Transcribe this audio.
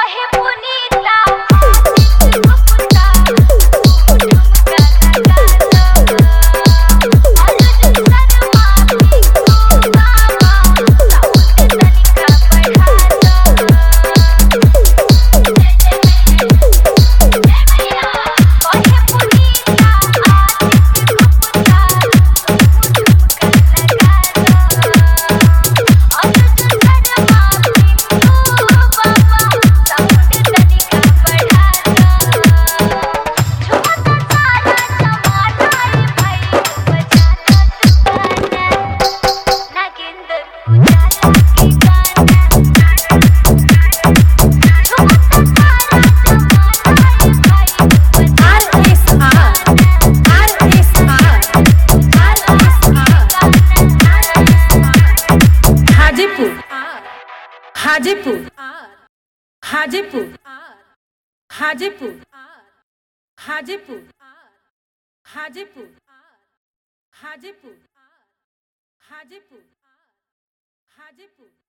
कहे पुनीता ठुमका ठुमका लगा दो अर्जुन शर्मा पिंकू बाबा साउंड तनिका बढ़ा दो जय मैया कहे पुनीता ठुमका ठुमका लगा दो अर्जुन शर्मा पिंकू बाबा साउंड तनिका बढ़ा दो झुमता सारा जमाना रे भाई बजाना तू गाना नागेंद्र उजाला के गाना झुमता सारा जमाना रे भाई बजाना हाजीपुर हाजीपुर हाजीपुर हाजीपुर हाजीपुर हाजीपुर हाजीपुर हाजीपुर हाजीपुर